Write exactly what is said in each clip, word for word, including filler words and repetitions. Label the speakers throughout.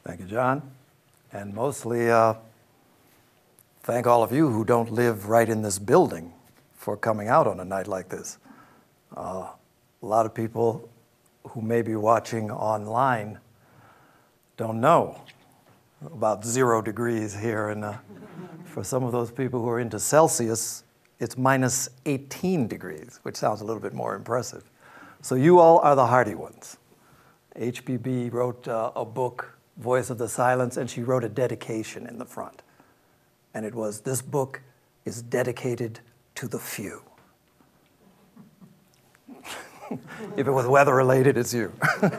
Speaker 1: Thank you, John. And mostly uh, thank all of you who don't live right in this building for coming out on a night like this. Uh, a lot of people who may be watching online don't know about zero degrees here. And uh, for some of those people who are into Celsius, it's minus eighteen degrees, which sounds a little bit more impressive. So you all are the hardy ones. H P B wrote uh, a book, Voice of the Silence, and she wrote a dedication in the front. And it was, this book is dedicated to the few. If it was weather related, it's you.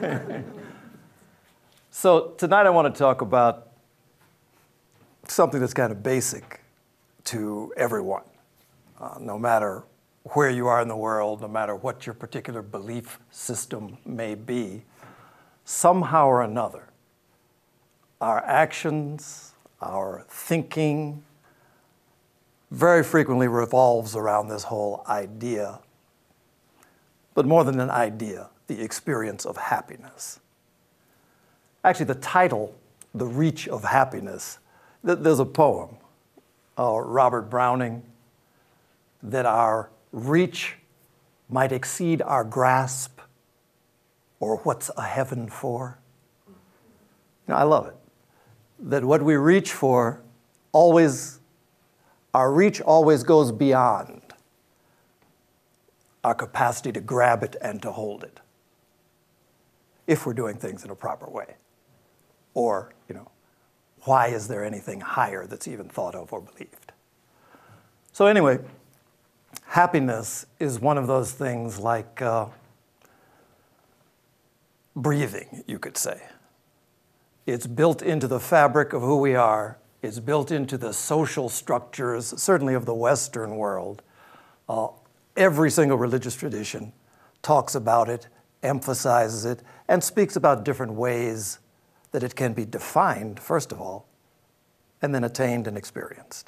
Speaker 1: So tonight I want to talk about something that's kind of basic to everyone, uh, no matter where you are in the world, no matter what your particular belief system may be. Somehow or another, our actions, our thinking, very frequently revolves around this whole idea, but more than an idea, the experience of happiness. Actually, the title, The Reach of Happiness, th- there's a poem, uh, Robert Browning, that our reach might exceed our grasp, or what's a heaven for? Now, I love it. That what we reach for always, our reach always goes beyond our capacity to grab it and to hold it, if we're doing things in a proper way. Or, you know, why is there anything higher that's even thought of or believed? So anyway, happiness is one of those things like uh, breathing, you could say. It's built into the fabric of who we are. It's built into the social structures, certainly of the Western world. Uh, every single religious tradition talks about it, emphasizes it, and speaks about different ways that it can be defined, first of all, and then attained and experienced.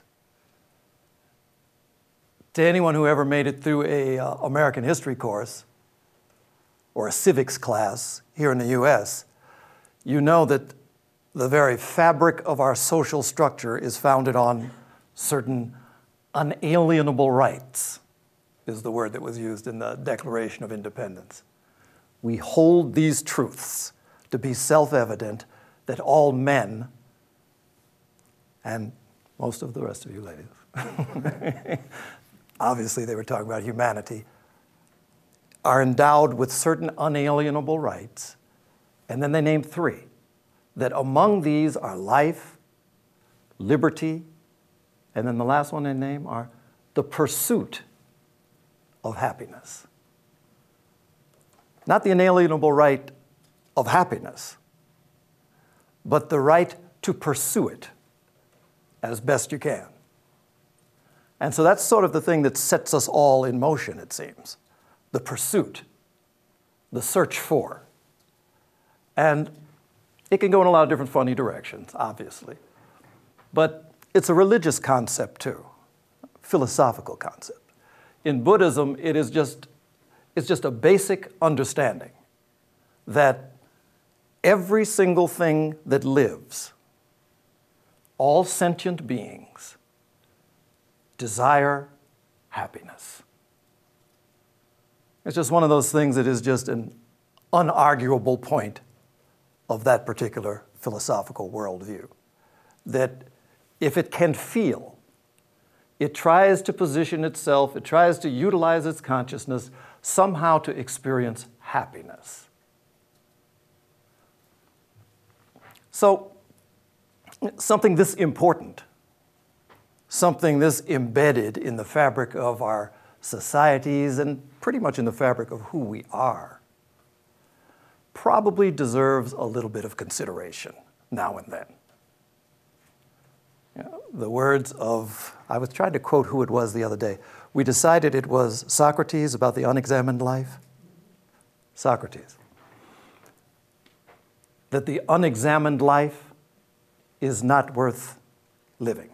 Speaker 1: To anyone who ever made it through a uh, American history course or a civics class here in the U S, you know that the very fabric of our social structure is founded on certain unalienable rights, is the word that was used in the Declaration of Independence. We hold these truths to be self-evident, that all men, and most of the rest of you ladies, obviously they were talking about humanity, are endowed with certain unalienable rights, and then they named three, that among these are life, liberty, and then the last one they name are the pursuit of happiness. Not the inalienable right of happiness, but the right to pursue it as best you can. And so that's sort of the thing that sets us all in motion, it seems. The pursuit, the search for. And it can go in a lot of different funny directions, obviously. But it's a religious concept too, philosophical concept. In Buddhism, it is just, it's just a basic understanding that every single thing that lives, all sentient beings, desire happiness. It's just one of those things that is just an unarguable point of that particular philosophical worldview. That if it can feel, it tries to position itself, it tries to utilize its consciousness somehow to experience happiness. So, something this important, something this embedded in the fabric of our societies and pretty much in the fabric of who we are, probably deserves a little bit of consideration now and then. You know, the words of, I was trying to quote who it was the other day. We decided it was Socrates about the unexamined life. Socrates. That the unexamined life is not worth living.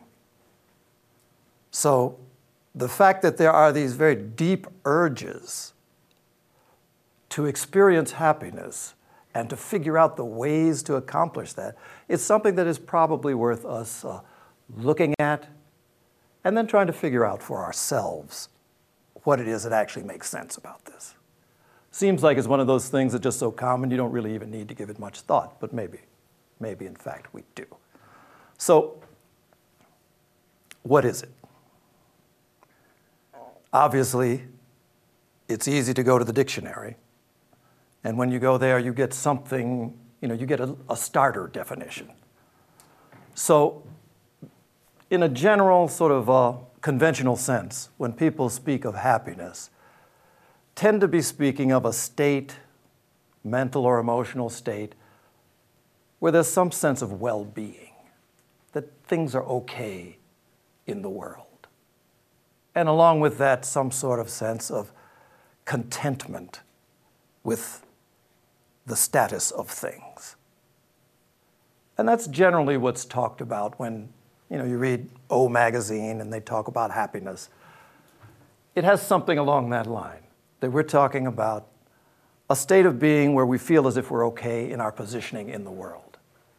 Speaker 1: So the fact that there are these very deep urges to experience happiness and to figure out the ways to accomplish that, it's something that is probably worth us uh, looking at and then trying to figure out for ourselves what it is that actually makes sense about this. Seems like it's one of those things that's just so common you don't really even need to give it much thought, but maybe, maybe in fact we do. So, what is it? Obviously, it's easy to go to the dictionary, and when you go there, you get something, you know, you get a, a starter definition. So, in a general sort of uh, conventional sense, when people speak of happiness, tend to be speaking of a state, mental or emotional state, where there's some sense of well-being, that things are okay in the world. And along with that, some sort of sense of contentment with the status of things. And that's generally what's talked about when, you know, you read O Magazine and they talk about happiness. It has something along that line, that we're talking about a state of being where we feel as if we're okay in our positioning in the world.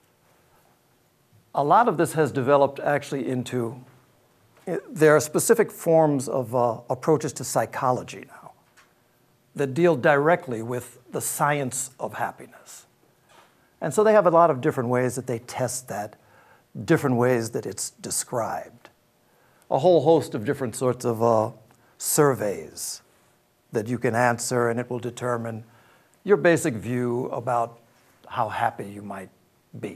Speaker 1: A lot of this has developed actually into, there are specific forms of uh, approaches to psychology now that deal directly with the science of happiness. And so they have a lot of different ways that they test that, different ways that it's described. A whole host of different sorts of uh, surveys that you can answer, and it will determine your basic view about how happy you might be.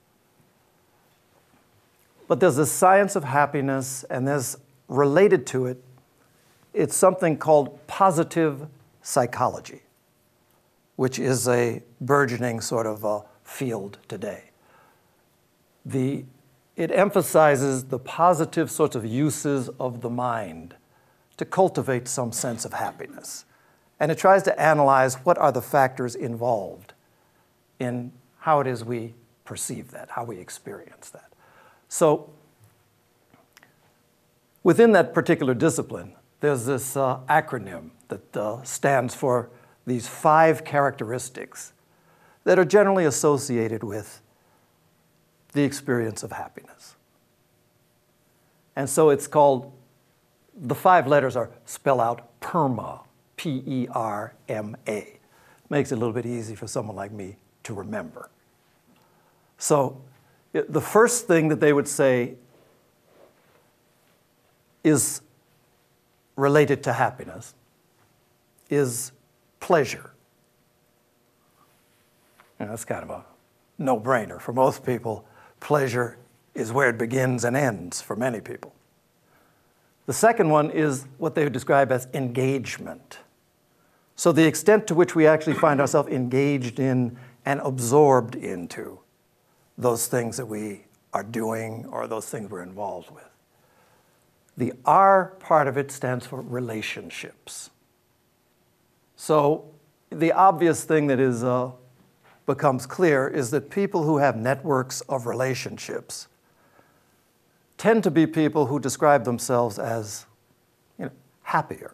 Speaker 1: But there's a science of happiness, and there's related to it, it's something called positive psychology, which is a burgeoning sort of uh, field today. The, it emphasizes the positive sorts of uses of the mind to cultivate some sense of happiness. And it tries to analyze what are the factors involved in how it is we perceive that, how we experience that. So within that particular discipline, there's this uh, acronym that uh, stands for these five characteristics that are generally associated with the experience of happiness. And so it's called, the five letters are spell out PERMA, P E R M A. Makes it a little bit easy for someone like me to remember. So it, the first thing that they would say is related to happiness is pleasure. And that's kind of a no-brainer for most people. Pleasure is where it begins and ends for many people. The second one is what they would describe as engagement. So the extent to which we actually find ourselves engaged in and absorbed into those things that we are doing or those things we're involved with. The R part of it stands for relationships. So the obvious thing that is uh, becomes clear is that people who have networks of relationships tend to be people who describe themselves as, you know, happier.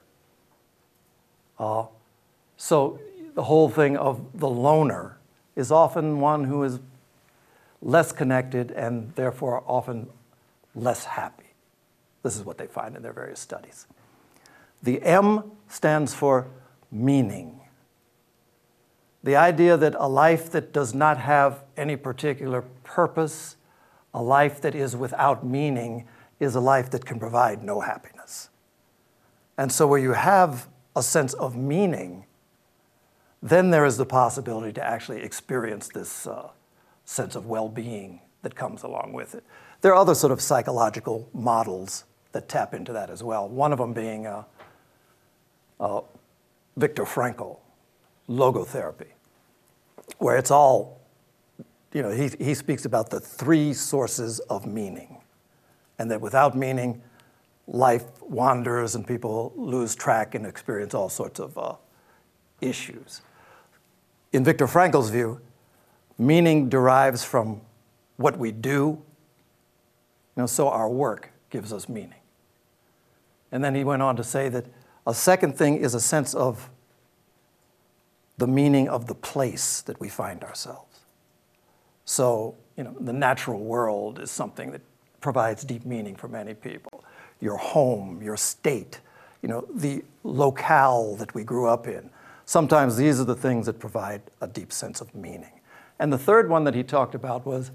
Speaker 1: Uh, so the whole thing of the loner is often one who is less connected and therefore often less happy. This is what they find in their various studies. The M stands for meaning. The idea that a life that does not have any particular purpose, a life that is without meaning, is a life that can provide no happiness. And so where you have a sense of meaning, then there is the possibility to actually experience this uh, sense of well-being that comes along with it. There are other sort of psychological models that tap into that as well. One of them being uh, uh, Viktor Frankl, logotherapy, where it's all, you know, he, he speaks about the three sources of meaning, and that without meaning, life wanders and people lose track and experience all sorts of uh, issues. In Viktor Frankl's view, meaning derives from what we do, you know, so our work gives us meaning. And then he went on to say that a second thing is a sense of the meaning of the place that we find ourselves. So, you know, the natural world is something that provides deep meaning for many people. Your home, your state, you know, the locale that we grew up in. Sometimes these are the things that provide a deep sense of meaning. And the third one that he talked about was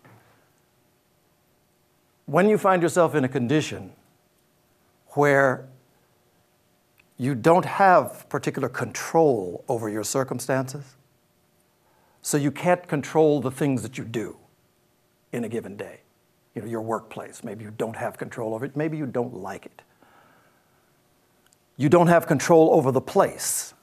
Speaker 1: when you find yourself in a condition where you don't have particular control over your circumstances, so you can't control the things that you do in a given day. You know, your workplace, maybe you don't have control over it, maybe you don't like it. You don't have control over the place.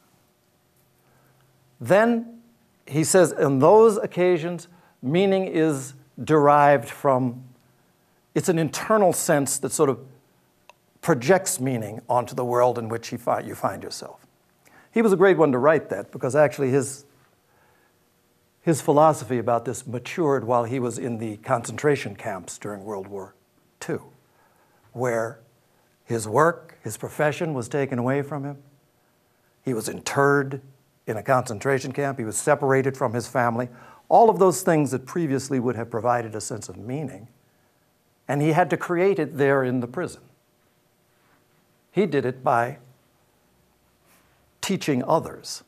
Speaker 1: Then, he says, in those occasions, meaning is derived from, it's an internal sense that sort of projects meaning onto the world in which you find, you find yourself. He was a great one to write that because actually his, his philosophy about this matured while he was in the concentration camps during World War Two, where his work, his profession was taken away from him. He was interred in a concentration camp. He was separated from his family. All of those things that previously would have provided a sense of meaning, and he had to create it there in the prison. He did it by teaching others,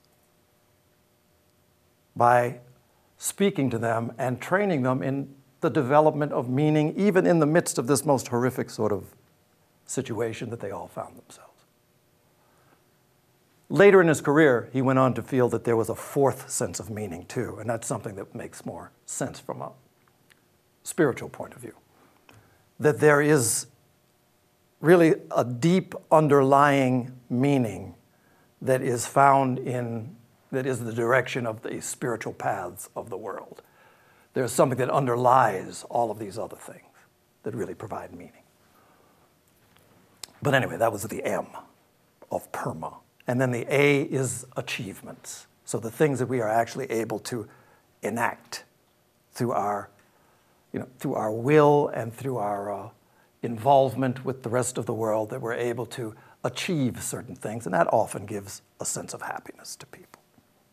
Speaker 1: by speaking to them and training them in the development of meaning, even in the midst of this most horrific sort of situation that they all found themselves. Later in his career, he went on to feel that there was a fourth sense of meaning too, and that's something that makes more sense from a spiritual point of view. That there is really a deep underlying meaning that is found in, that is the direction of the spiritual paths of the world. There's something that underlies all of these other things that really provide meaning. But anyway, that was the M of PERMA. And then the A is achievements. So the things that we are actually able to enact through our, you know, through our will and through our uh, involvement with the rest of the world, that we're able to achieve certain things, and that often gives a sense of happiness to people.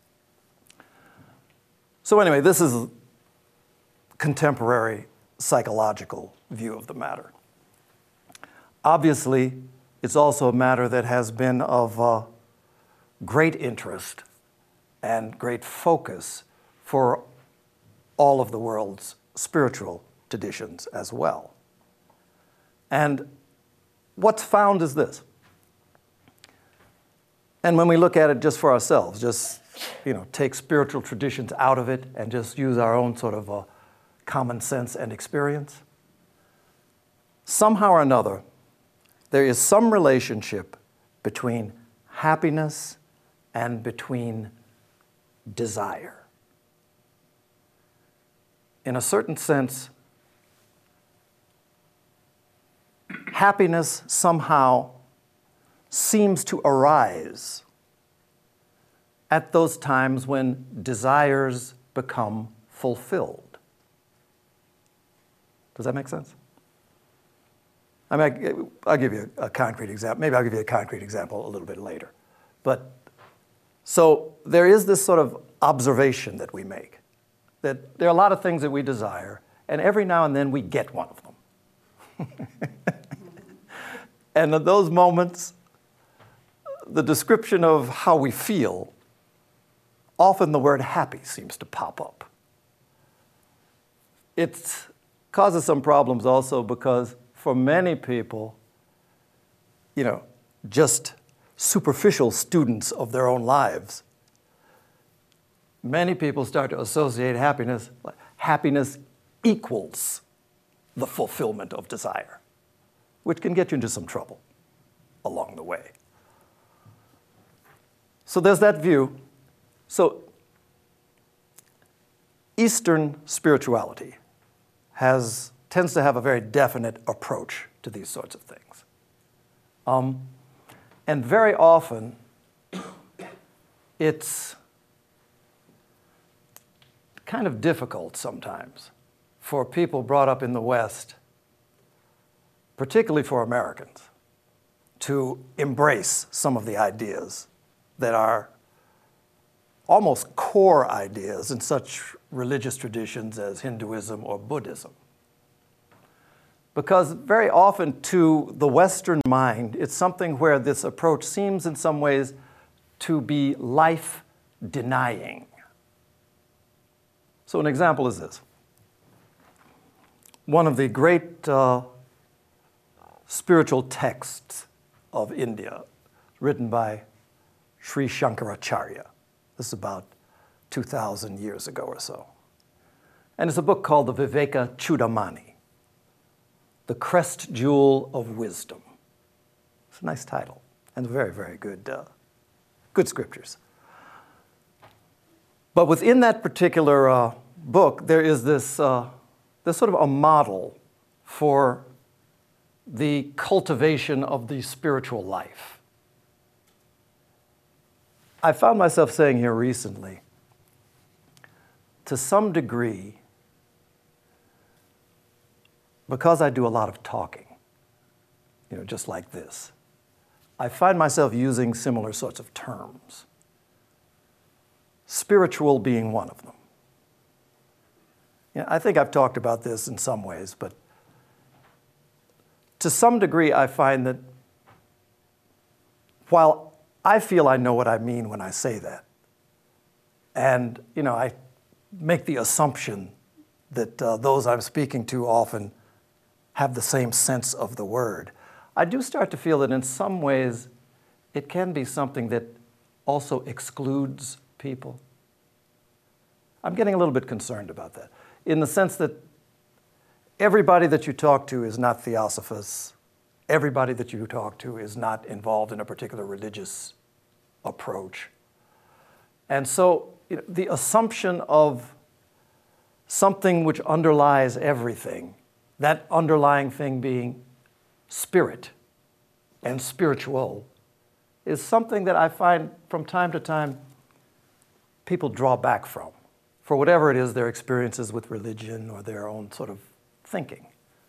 Speaker 1: So anyway, this is a contemporary psychological view of the matter. Obviously, it's also a matter that has been of uh, great interest and great focus for all of the world's spiritual traditions as well. And what's found is this. And when we look at it just for ourselves, just, you know, take spiritual traditions out of it and just use our own sort of uh, common sense and experience, somehow or another, there is some relationship between happiness and between desire. In a certain sense, happiness somehow seems to arise at those times when desires become fulfilled. Does that make sense? I mean, I'll give you a concrete example. Maybe I'll give you a concrete example a little bit later. But so there is this sort of observation that we make, that there are a lot of things that we desire, and every now and then we get one of them. And at those moments, the description of how we feel, often the word happy seems to pop up. It causes some problems also because for many people, you know, just superficial students of their own lives, many people start to associate happiness. Happiness equals the fulfillment of desire, which can get you into some trouble along the way. So there's that view. So Eastern spirituality has, tends to have a very definite approach to these sorts of things. Um, and very often, it's kind of difficult sometimes for people brought up in the West, particularly for Americans, to embrace some of the ideas that are almost core ideas in such religious traditions as Hinduism or Buddhism. Because very often to the Western mind, it's something where this approach seems in some ways to be life-denying. So an example is this. One of the great uh, spiritual texts of India, written by Sri Shankaracharya. This is about two thousand years ago or so. And it's a book called the Viveka Chudamani, The Crest Jewel of Wisdom. It's a nice title and very, very good, uh, good scriptures. But within that particular uh, book, there is this, uh, this sort of a model for the cultivation of the spiritual life. I found myself saying here recently, to some degree, because I do a lot of talking, you know, just like this, I find myself using similar sorts of terms, spiritual being one of them. You know, I think I've talked about this in some ways, but to some degree, I find that while I feel I know what I mean when I say that, and you know, I make the assumption that uh, those I'm speaking to often have the same sense of the word, I do start to feel that in some ways it can be something that also excludes people. I'm getting a little bit concerned about that, in the sense that everybody that you talk to is not theosophist. Everybody that you talk to is not involved in a particular religious approach. And so you know, the assumption of something which underlies everything, that underlying thing being spirit and spiritual, is something that I find from time to time people draw back from, for whatever it is their experiences with religion or their own sort of thinking.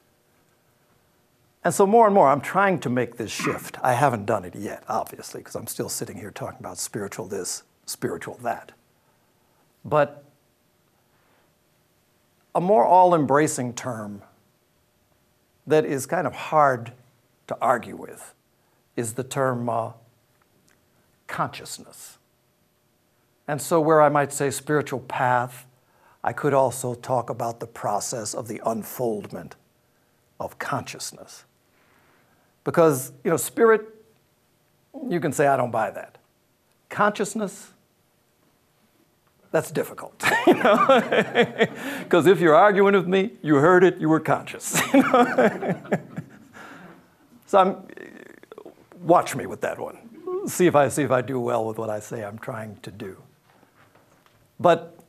Speaker 1: And so more and more, I'm trying to make this shift. I haven't done it yet, obviously, because I'm still sitting here talking about spiritual this, spiritual that. But a more all-embracing term that is kind of hard to argue with is the term uh, consciousness. And so where I might say spiritual path, I could also talk about the process of the unfoldment of consciousness. Because, you know, spirit, you can say, I don't buy that. Consciousness, that's difficult, you know? Because if you're arguing with me, you heard it, you were conscious. You know? So I'm, watch me with that one. See if I see if I do well with what I say I'm trying to do. But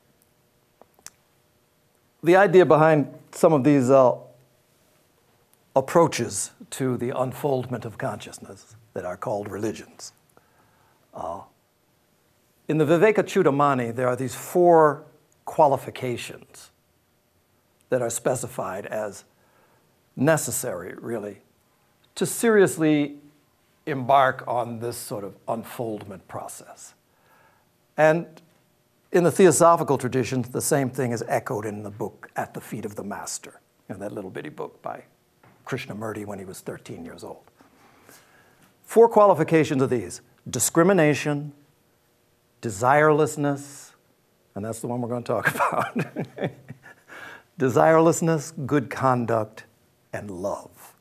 Speaker 1: the idea behind some of these uh, approaches to the unfoldment of consciousness that are called religions. Uh, in the Viveka Chudamani, there are these four qualifications that are specified as necessary, really, to seriously embark on this sort of unfoldment process. And in the theosophical traditions, the same thing is echoed in the book At the Feet of the Master, you know, that little bitty book by Krishnamurti when he was thirteen years old. Four qualifications of these: discrimination, desirelessness, and that's the one we're going to talk about, desirelessness, good conduct, and love.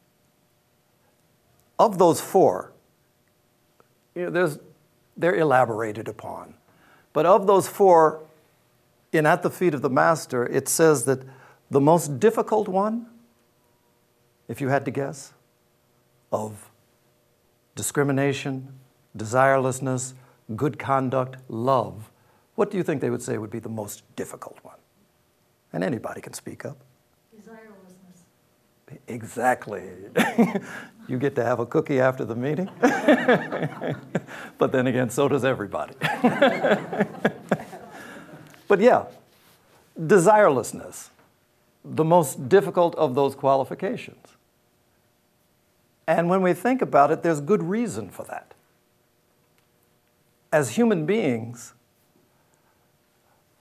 Speaker 1: Of those four, you know, there's, they're elaborated upon. But of those four, in At the Feet of the Master, it says that the most difficult one, if you had to guess, of discrimination, desirelessness, good conduct, love, what do you think they would say would be the most difficult one? And anybody can speak up. Desirelessness. Exactly. You get to have a cookie after the meeting. But then again, so does everybody. But yeah, desirelessness, the most difficult of those qualifications. And when we think about it, there's good reason for that. As human beings,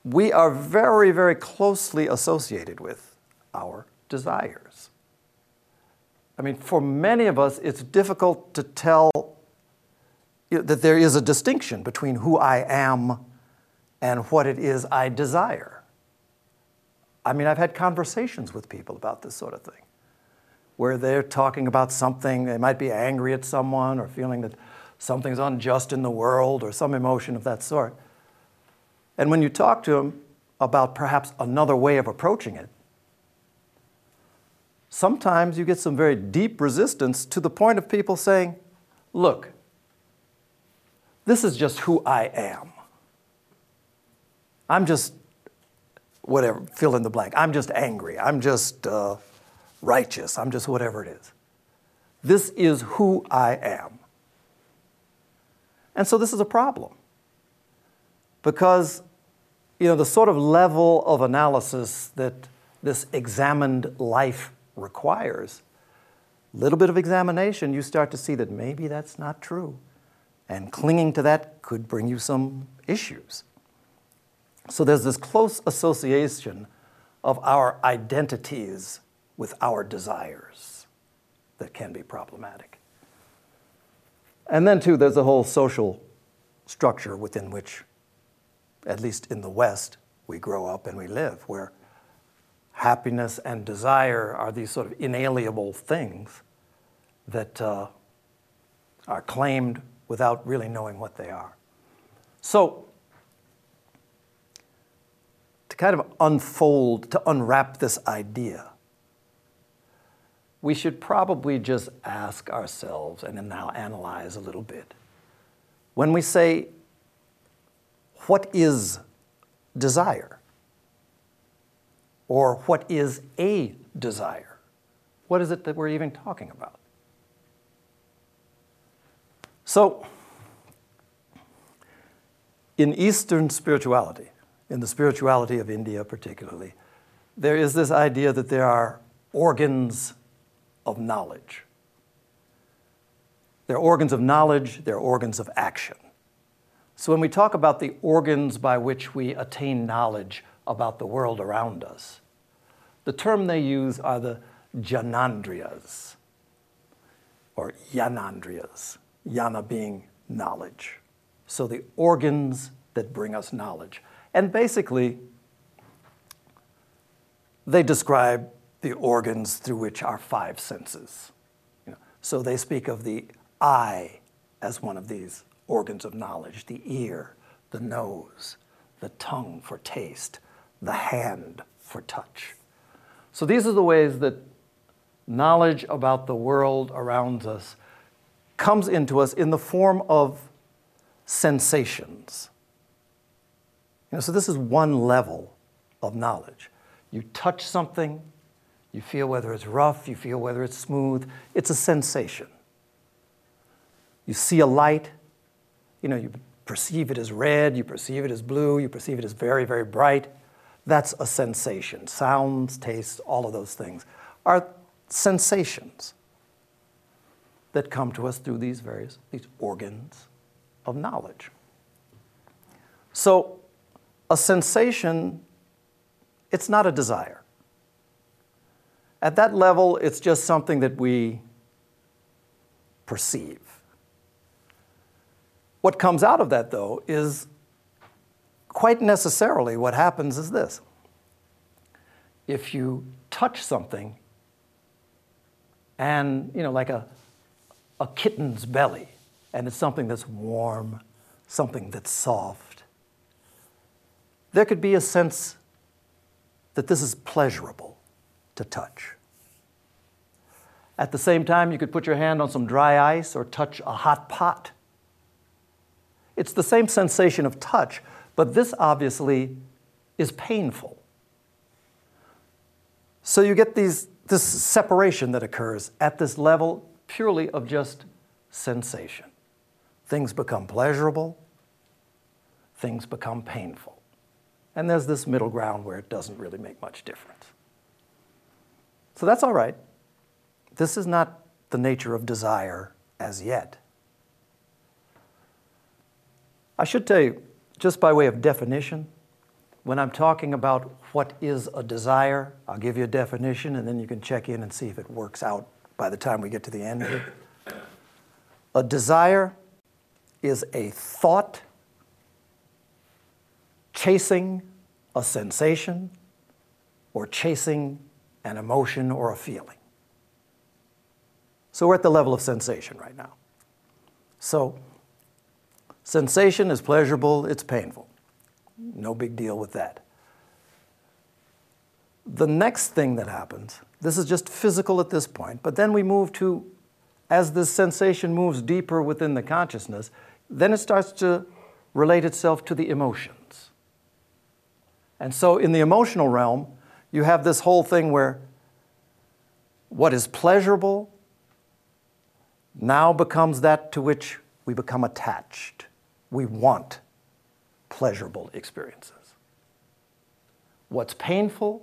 Speaker 1: we are very, very closely associated with our desires. I mean, for many of us, it's difficult to tell you know, that there is a distinction between who I am and what it is I desire. I mean, I've had conversations with people about this sort of thing, where they're talking about something, they might be angry at someone or feeling that something's unjust in the world or some emotion of that sort. And when you talk to them about perhaps another way of approaching it, sometimes you get some very deep resistance to the point of people saying, look, this is just who I am. I'm just, whatever, fill in the blank. I'm just angry. I'm just uh, righteous. I'm just whatever it is. This is who I am. And so this is a problem. Because, you know, the sort of level of analysis that this examined life requires, a little bit of examination, you start to see that maybe that's not true. And clinging to that could bring you some issues. So there's this close association of our identities with our desires that can be problematic. And then, too, there's a whole social structure within which, at least in the West, we grow up and we live, where happiness and desire are these sort of inalienable things that uh, are claimed without really knowing what they are. So, to kind of unfold, to unwrap this idea, we should probably just ask ourselves and then now analyze a little bit. When we say, what is desire? Or what is a desire? What is it that we're even talking about? So, in Eastern spirituality, in the spirituality of India particularly, there is this idea that there are organs of knowledge. They're organs of knowledge, they're organs of action. So when we talk about the organs by which we attain knowledge about the world around us, the term they use are the Jnanendriyas, or Jnanendriyas, jnana being knowledge. So the organs that bring us knowledge. And basically, they describe the organs through which our five senses. You know, so they speak of the eye as one of these organs of knowledge, the ear, the nose, the tongue for taste, the hand for touch. So these are the ways that knowledge about the world around us comes into us in the form of sensations. You know, so this is one level of knowledge. You touch something, you feel whether it's rough, you feel whether it's smooth. It's a sensation. You see a light, you know, you perceive it as red, you perceive it as blue, you perceive it as very, very bright. That's a sensation. Sounds, tastes, all of those things are sensations that come to us through these various, these organs of knowledge. So a sensation, it's not a desire. At that level, it's just something that we perceive. What comes out of that, though, is quite necessarily what happens is this. If you touch something and, you know, like a, a kitten's belly, and it's something that's warm, something that's soft, there could be a sense that this is pleasurable to touch. At the same time, you could put your hand on some dry ice or touch a hot pot. It's the same sensation of touch, but this obviously is painful. So you get these, this separation that occurs at this level purely of just sensation. Things become pleasurable, things become painful. And there's this middle ground where it doesn't really make much difference. So that's all right. This is not the nature of desire as yet. I should tell you, just by way of definition, when I'm talking about what is a desire, I'll give you a definition and then you can check in and see if it works out by the time we get to the end here. A desire is a thought chasing a sensation or chasing an emotion or a feeling. So we're at the level of sensation right now. So sensation is pleasurable, it's painful. No big deal with that. The next thing that happens, this is just physical at this point, but then we move to, as this sensation moves deeper within the consciousness, then it starts to relate itself to the emotions. And so in the emotional realm, you have this whole thing where what is pleasurable now becomes that to which we become attached. We want pleasurable experiences. What's painful,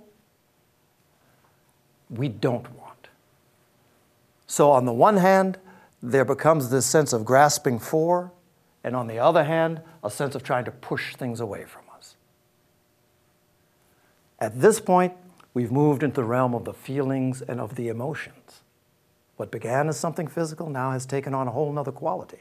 Speaker 1: we don't want. So on the one hand, there becomes this sense of grasping for, and on the other hand, a sense of trying to push things away from us. At this point, we've moved into the realm of the feelings and of the emotions. What began as something physical now has taken on a whole nother quality.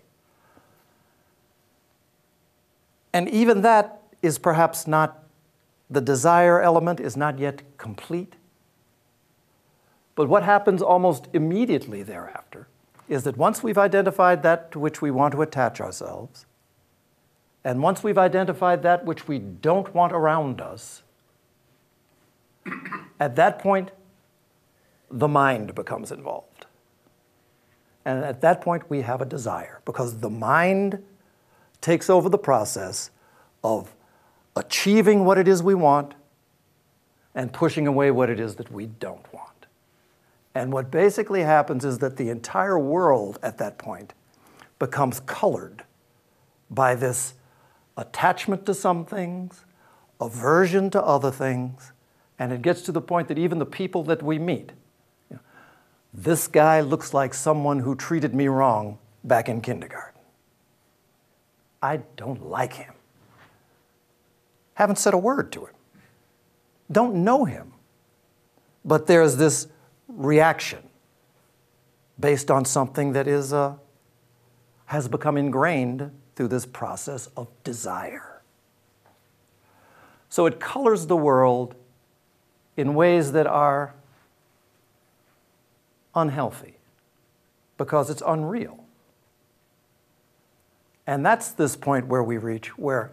Speaker 1: And even that is perhaps not, the desire element is not yet complete. But what happens almost immediately thereafter is that once we've identified that to which we want to attach ourselves, and once we've identified that which we don't want around us, at that point, the mind becomes involved. And at that point, we have a desire, because the mind takes over the process of achieving what it is we want and pushing away what it is that we don't want. And what basically happens is that the entire world at that point becomes colored by this attachment to some things, aversion to other things, and it gets to the point that even the people that we meet, you know, this guy looks like someone who treated me wrong back in kindergarten. I don't like him. Haven't said a word to him. Don't know him. But there's this reaction based on something that is, uh, has become ingrained through this process of desire. So it colors the world in ways that are unhealthy because it's unreal. And that's this point where we reach where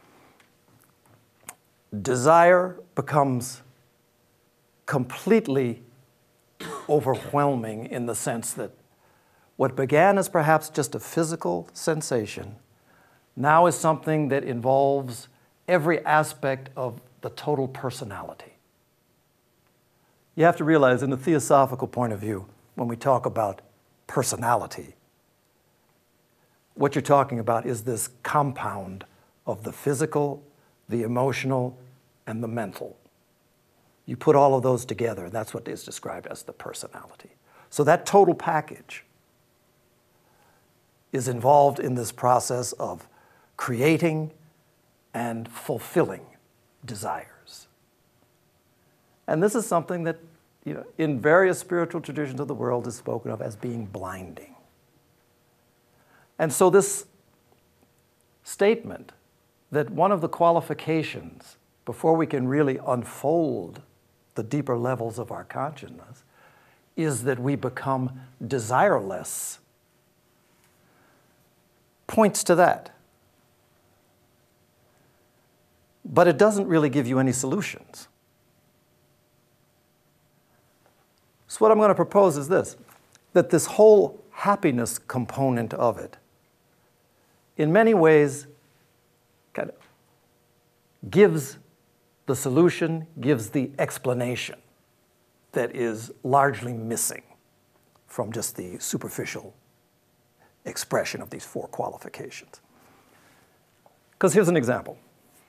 Speaker 1: desire becomes completely overwhelming in the sense that what began as perhaps just a physical sensation now is something that involves every aspect of the total personality. You have to realize, in the theosophical point of view, when we talk about personality, what you're talking about is this compound of the physical, the emotional, and the mental. You put all of those together, and that's what is described as the personality. So that total package is involved in this process of creating and fulfilling desires. And this is something that, you know, in various spiritual traditions of the world is spoken of as being blinding. And so this statement that one of the qualifications before we can really unfold the deeper levels of our consciousness is that we become desireless points to that. But it doesn't really give you any solutions. So what I'm going to propose is this, that this whole happiness component of it, in many ways, kind of gives the solution, gives the explanation that is largely missing from just the superficial expression of these four qualifications. Because here's an example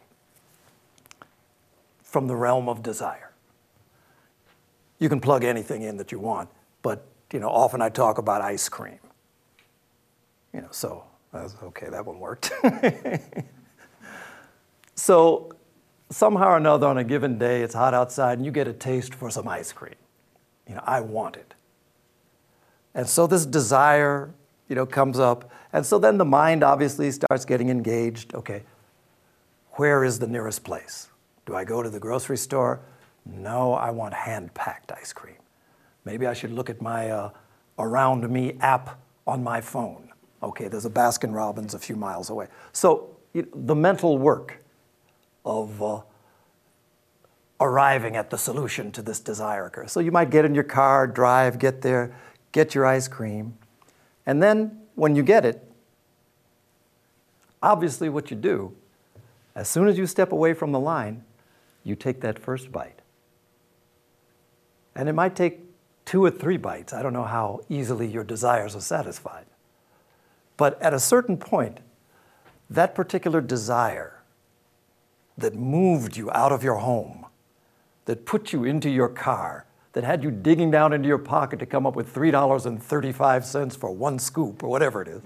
Speaker 1: from the realm of desire. You can plug anything in that you want, but you know, often I talk about ice cream. You know, so I was, okay, that one worked. So somehow or another on a given day, it's hot outside and you get a taste for some ice cream. You know, I want it. And so this desire, you know, comes up. And so then the mind obviously starts getting engaged. Okay, where is the nearest place? Do I go to the grocery store? No, I want hand-packed ice cream. Maybe I should look at my uh, Around Me app on my phone. Okay, there's a Baskin-Robbins a few miles away. So you know, the mental work of uh, arriving at the solution to this desire occurs. So you might get in your car, drive, get there, get your ice cream, and then when you get it, obviously what you do, as soon as you step away from the line, you take that first bite. And it might take two or three bites. I don't know how easily your desires are satisfied. But at a certain point, that particular desire that moved you out of your home, that put you into your car, that had you digging down into your pocket to come up with three dollars and thirty-five cents for one scoop or whatever it is,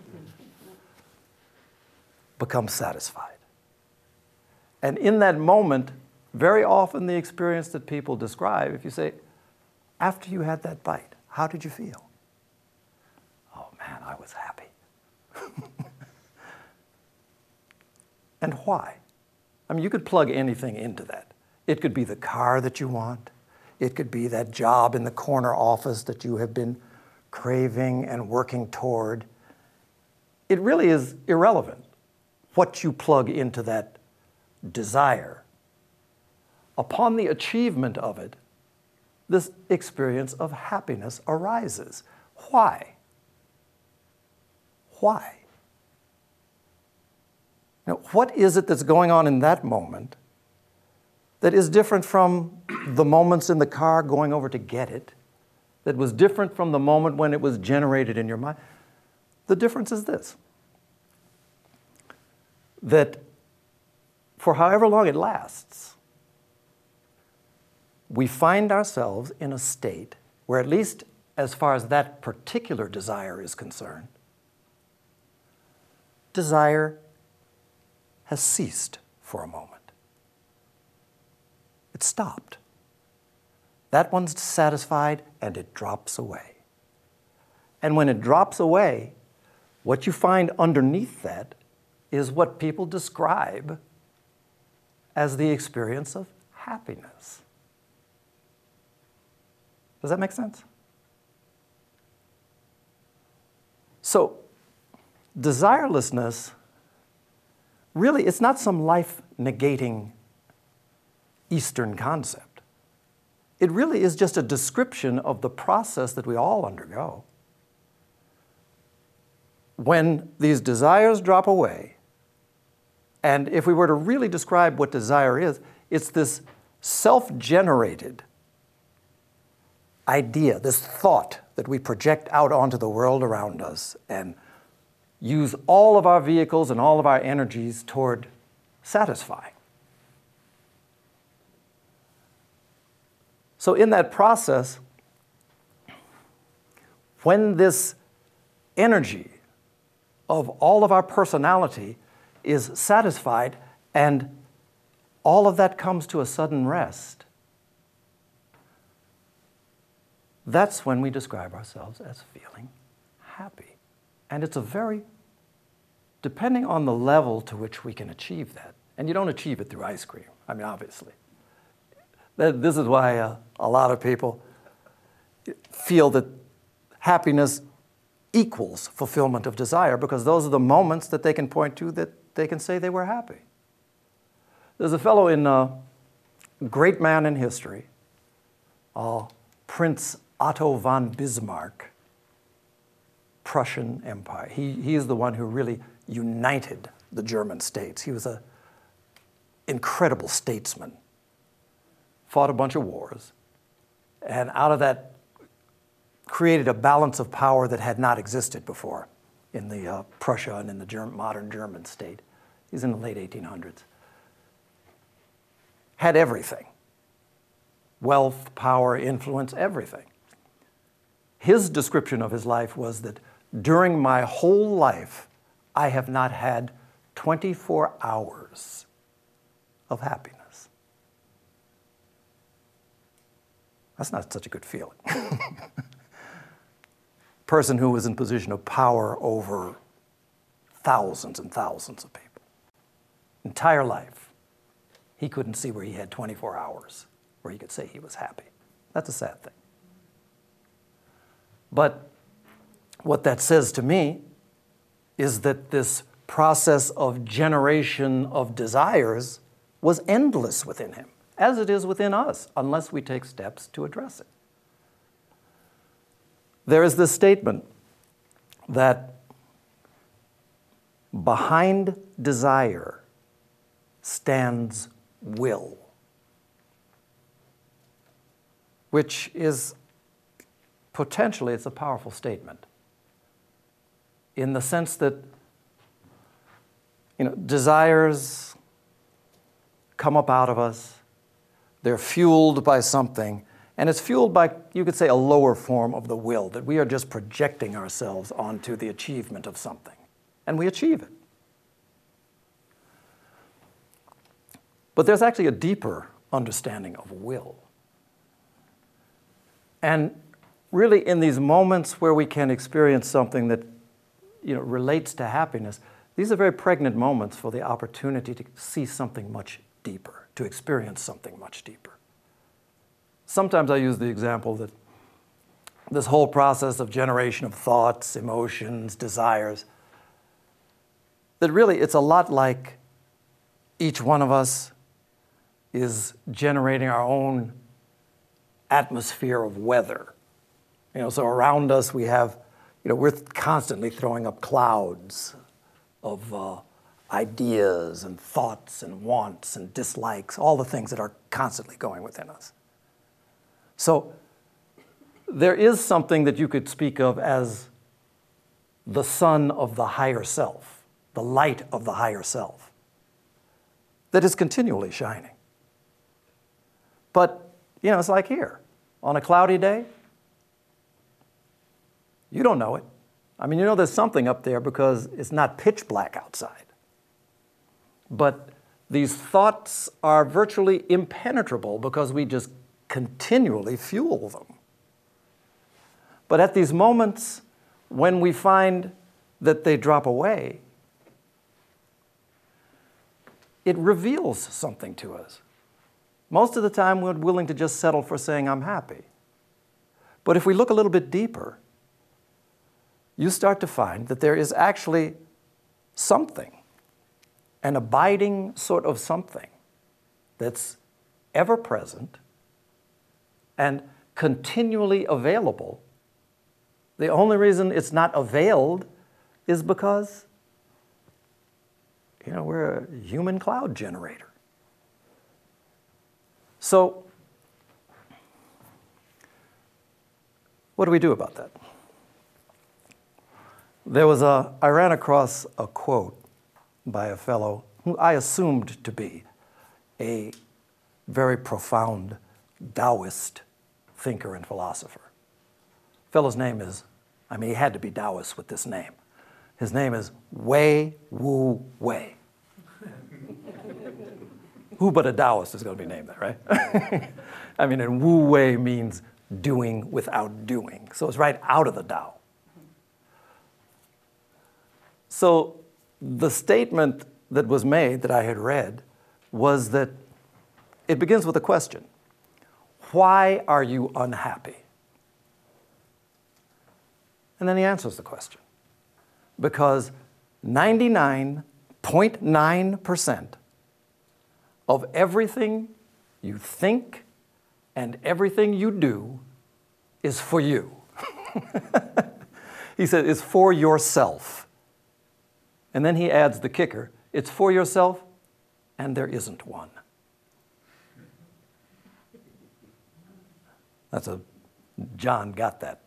Speaker 1: becomes satisfied. And in that moment, very often the experience that people describe, if you say, after you had that bite, how did you feel? Oh man, I was happy. And why? I mean, you could plug anything into that. It could be the car that you want. It could be that job in the corner office that you have been craving and working toward. It really is irrelevant what you plug into that desire. Upon the achievement of it, this experience of happiness arises. Why? Why? Now, what is it that's going on in that moment that is different from the moments in the car going over to get it, that was different from the moment when it was generated in your mind? The difference is this, that for however long it lasts, we find ourselves in a state where, at least as far as that particular desire is concerned, desire has ceased for a moment. It stopped. That one's satisfied and it drops away. And when it drops away, what you find underneath that is what people describe as the experience of happiness. Does that make sense? So, desirelessness, really, it's not some life-negating Eastern concept. It really is just a description of the process that we all undergo. When these desires drop away, and if we were to really describe what desire is, it's this self-generated idea, this thought that we project out onto the world around us and use all of our vehicles and all of our energies toward satisfying. So in that process, when this energy of all of our personality is satisfied and all of that comes to a sudden rest, that's when we describe ourselves as feeling happy. And it's a very, depending on the level to which we can achieve that, and you don't achieve it through ice cream, I mean, obviously. This is why uh, a lot of people feel that happiness equals fulfillment of desire, because those are the moments that they can point to that they can say they were happy. There's a fellow in, uh, great man in history, uh, Prince Otto von Bismarck, Prussian Empire. He, he is the one who really united the German states. He was an incredible statesman, fought a bunch of wars, and out of that created a balance of power that had not existed before in the uh, Prussia and in the German, modern German state. He's in the late eighteen hundreds. Had everything. Wealth, power, influence, everything. His description of his life was that during my whole life, I have not had twenty-four hours of happiness. That's not such a good feeling. Person who was in position of power over thousands and thousands of people. Entire life, he couldn't see where he had twenty-four hours where he could say he was happy. That's a sad thing. But what that says to me is that this process of generation of desires was endless within him, as it is within us, unless we take steps to address it. There is this statement that behind desire stands will, which is potentially, it's a powerful statement in the sense that, you know, desires come up out of us, they're fueled by something, and it's fueled by, you could say, a lower form of the will, that we are just projecting ourselves onto the achievement of something, and we achieve it. But there's actually a deeper understanding of will. And really, in these moments where we can experience something that, you know, relates to happiness, these are very pregnant moments for the opportunity to see something much deeper, to experience something much deeper. Sometimes I use the example that this whole process of generation of thoughts, emotions, desires, that really it's a lot like each one of us is generating our own atmosphere of weather. You know, so around us we have, you know, we're constantly throwing up clouds of uh, ideas and thoughts and wants and dislikes, all the things that are constantly going within us. So there is something that you could speak of as the sun of the higher self, the light of the higher self, that is continually shining. But, you know, it's like here, on a cloudy day, you don't know it. I mean, you know there's something up there because it's not pitch black outside. But these thoughts are virtually impenetrable because we just continually fuel them. But at these moments when we find that they drop away, it reveals something to us. Most of the time we're willing to just settle for saying, I'm happy. But if we look a little bit deeper, you start to find that there is actually something, an abiding sort of something that's ever present and continually available. The only reason it's not availed is because, you know, we're a human cloud generator. So, what do we do about that? There was a, I ran across a quote by a fellow who I assumed to be a very profound Taoist thinker and philosopher. The fellow's name is, I mean, he had to be Taoist with this name. His name is Wei Wu Wei. Who but a Taoist is going to be named that, right? I mean, and Wu Wei means doing without doing. So it's right out of the Tao. So the statement that was made that I had read was that it begins with a question. Why are you unhappy? And then he answers the question. Because ninety-nine point nine percent of everything you think and everything you do is for you. He said it's for yourself. And then he adds the kicker, it's for yourself and there isn't one. That's a, John got that.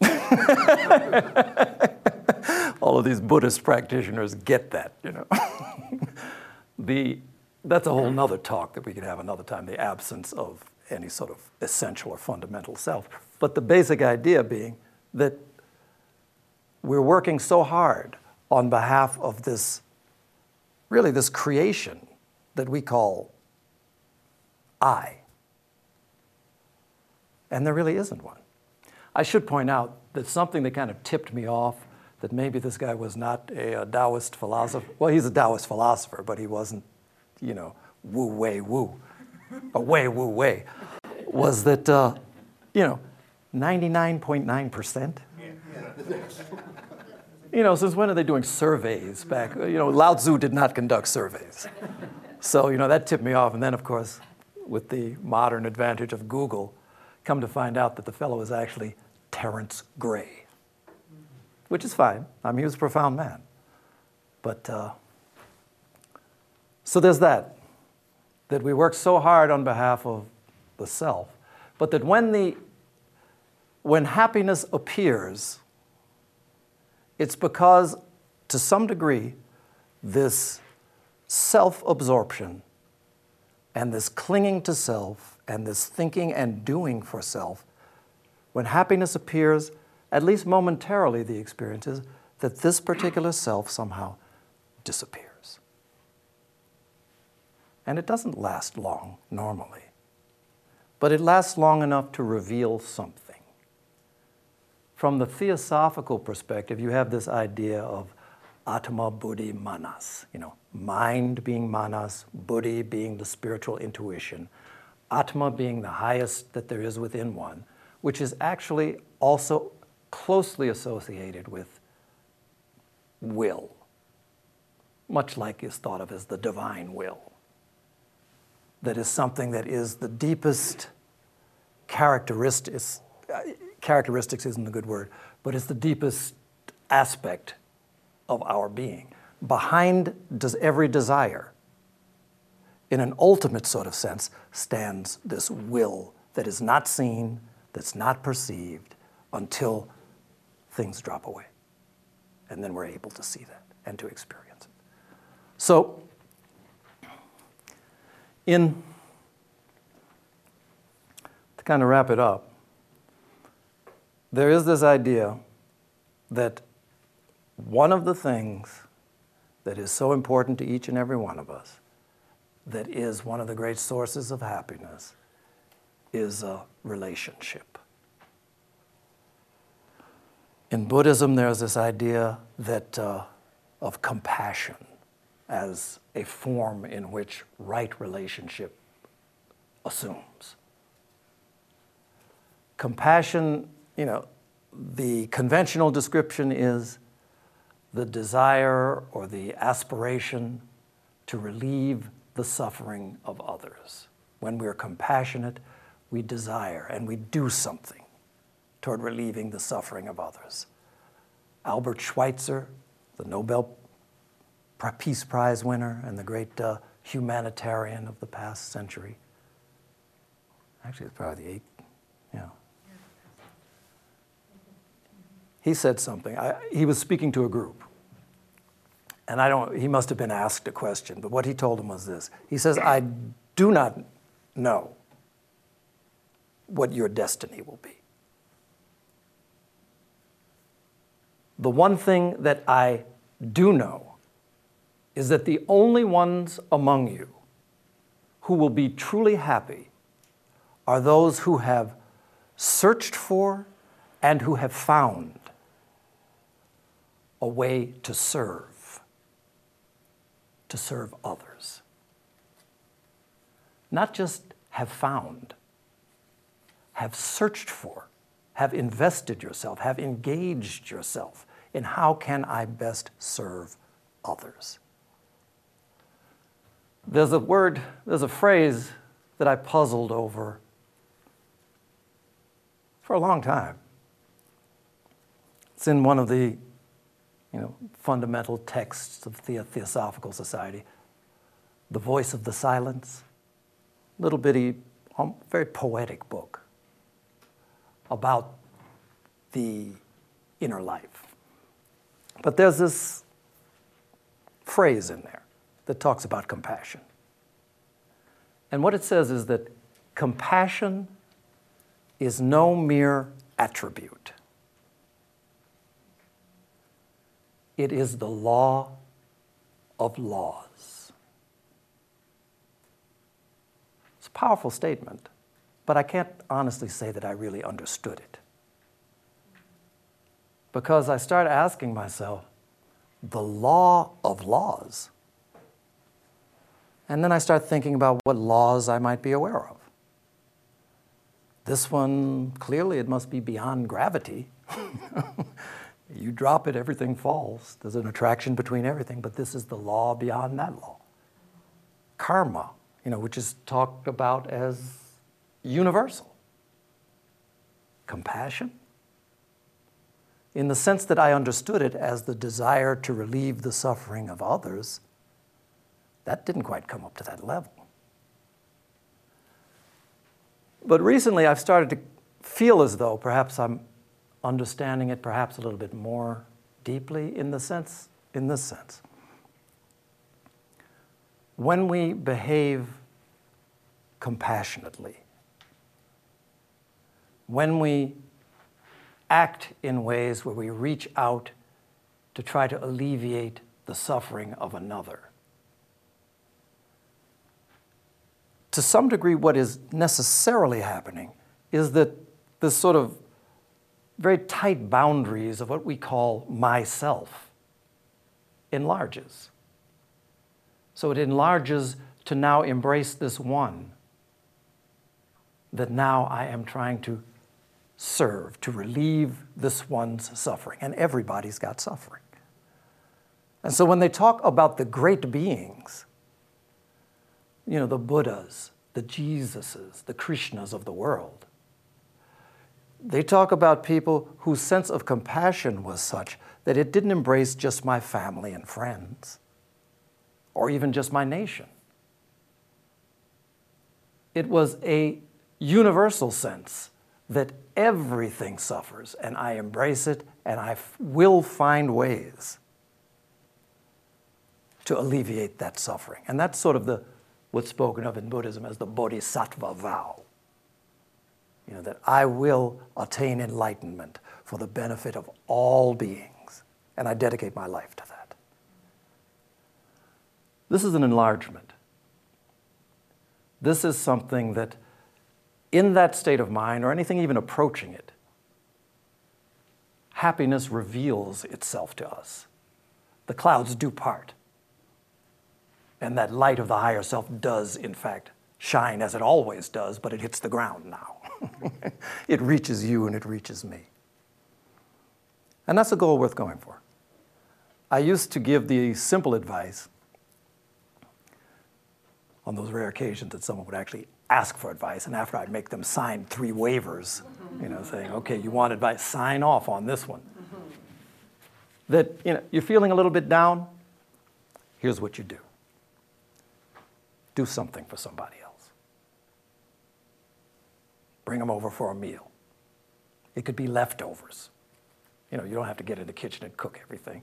Speaker 1: All of these Buddhist practitioners get that, you know. the, that's a whole nother talk that we could have another time, the absence of any sort of essential or fundamental self. But the basic idea being that we're working so hard on behalf of this, really this creation that we call I. And there really isn't one. I should point out that something that kind of tipped me off that maybe this guy was not a, a Taoist philosopher. Well, he's a Taoist philosopher, but he wasn't, you know, woo, way, woo, or way, woo, way, was that, uh, you know, ninety-nine point nine percent. You know, since when are they doing surveys back? You know, Lao Tzu did not conduct surveys. So, you know, that tipped me off. And then, of course, with the modern advantage of Google, come to find out that the fellow is actually Terence Gray, which is fine. I mean, he was a profound man. But, uh, so there's that, that we work so hard on behalf of the self, but that when the, when happiness appears, it's because, to some degree, this self-absorption and this clinging to self and this thinking and doing for self, when happiness appears, at least momentarily the experience is that this particular self somehow disappears. And it doesn't last long, normally, but it lasts long enough to reveal something. From the theosophical perspective, you have this idea of Atma, Buddhi, Manas. You know, mind being Manas, Buddhi being the spiritual intuition, Atma being the highest that there is within one, which is actually also closely associated with will, much like is thought of as the divine will. That is something that is the deepest characteristics. Characteristics isn't a good word, but it's the deepest aspect of our being. Behind does every desire, in an ultimate sort of sense, stands this will that is not seen, that's not perceived, until things drop away. And then we're able to see that and to experience it. So, in, to kind of wrap it up, there is this idea that one of the things that is so important to each and every one of us, that is one of the great sources of happiness, is a relationship. In Buddhism, there's this idea that uh, of compassion as a form in which right relationship assumes. Compassion, you know, the conventional description is the desire or the aspiration to relieve the suffering of others. When we're compassionate, we desire and we do something toward relieving the suffering of others. Albert Schweitzer, the Nobel Peace Prize winner and the great uh, humanitarian of the past century. Actually, it's probably the eighth, yeah. He said something. I, he was speaking to a group. And I don't, he must have been asked a question, but what he told them was this. He says, I do not know what your destiny will be. The one thing that I do know is that the only ones among you who will be truly happy are those who have searched for and who have found a way to serve, to serve others. Not just have found, have searched for, have invested yourself, have engaged yourself in how can I best serve others. There's a word, there's a phrase that I puzzled over for a long time. It's in one of the you know, fundamental texts of the Theosophical Society, The Voice of the Silence, little bitty, um, very poetic book about the inner life. But there's this phrase in there that talks about compassion. And what it says is that compassion is no mere attribute. It is the law of laws. It's a powerful statement. but I can't honestly say that I really understood it. Because I started asking myself, the law of laws. And then I start thinking about what laws I might be aware of. This one, clearly it must be beyond gravity. You drop it, everything falls. There's an attraction between everything, but this is the law beyond that law. Karma, you know, which is talked about as universal. Compassion, in the sense that I understood it as the desire to relieve the suffering of others, that didn't quite come up to that level. But recently I've started to feel as though perhaps I'm understanding it perhaps a little bit more deeply in the sense, in this sense. When we behave compassionately, when we act in ways where we reach out to try to alleviate the suffering of another, to some degree what is necessarily happening is that this sort of very tight boundaries of what we call myself enlarges. So it enlarges to now embrace this one that now I am trying to serve, to relieve this one's suffering. And everybody's got suffering. And so when they talk about the great beings, you know, the Buddhas, the Jesuses, the Krishnas of the world, they talk about people whose sense of compassion was such that it didn't embrace just my family and friends, or even just my nation. It was a universal sense that everything suffers, and I embrace it, and I f- will find ways to alleviate that suffering. And that's sort of the what's spoken of in Buddhism as the bodhisattva vow. You know, that I will attain enlightenment for the benefit of all beings, and I dedicate my life to that. This is an enlargement. This is something that, in that state of mind, or anything even approaching it, happiness reveals itself to us. The clouds do part. And that light of the higher self does, in fact, shine as it always does, but it hits the ground now. It reaches you and it reaches me. And that's a goal worth going for. I used to give the simple advice on those rare occasions that someone would actually ask for advice, and after I'd make them sign three waivers, you know, saying, okay, you want advice, sign off on this one. That, you know, you're feeling a little bit down, here's what you do. Do something for somebody else. Bring them over for a meal. It could be leftovers. You know, you don't have to get in the kitchen and cook everything.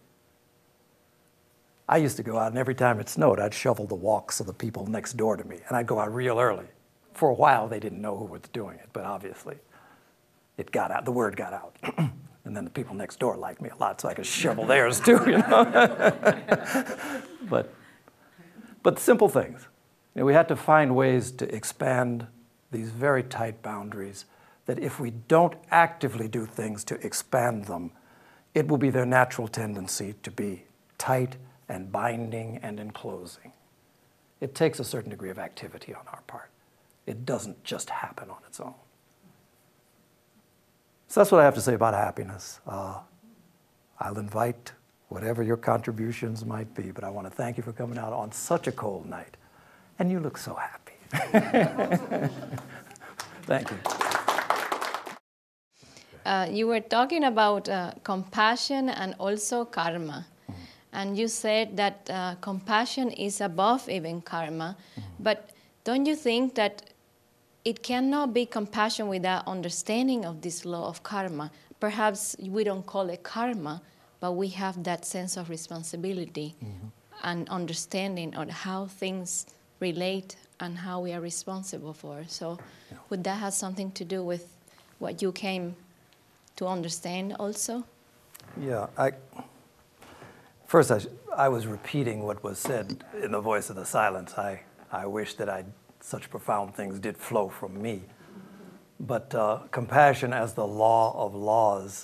Speaker 1: I used to go out, and every time it snowed, I'd shovel the walks of the people next door to me, and I'd go out real early. For a while, they didn't know who was doing it, but obviously, it got out. The word got out. And then the people next door liked me a lot, so I could shovel theirs too, you know. but, but simple things. You know, we had to find ways to expand these very tight boundaries that if we don't actively do things to expand them, it will be their natural tendency to be tight and binding and enclosing. It takes a certain degree of activity on our part. It doesn't just happen on its own. So that's what I have to say about happiness. Uh, I'll invite whatever your contributions might be, but I want to thank you for coming out on such a cold night. And you look so happy. Thank you.
Speaker 2: Uh, you were talking about uh, compassion and also karma. Mm-hmm. And you said that uh, compassion is above even karma. Mm-hmm. But don't you think that it cannot be compassion without understanding of this law of karma? Perhaps we don't call it karma, but we have that sense of responsibility mm-hmm. and understanding of how things relate and how we are responsible for. So yeah. Would that have something to do with what you came to understand also?
Speaker 1: Yeah, I, first I, I was repeating what was said in the voice of the silence. I, I wish that I, such profound things did flow from me. But uh, compassion as the law of laws,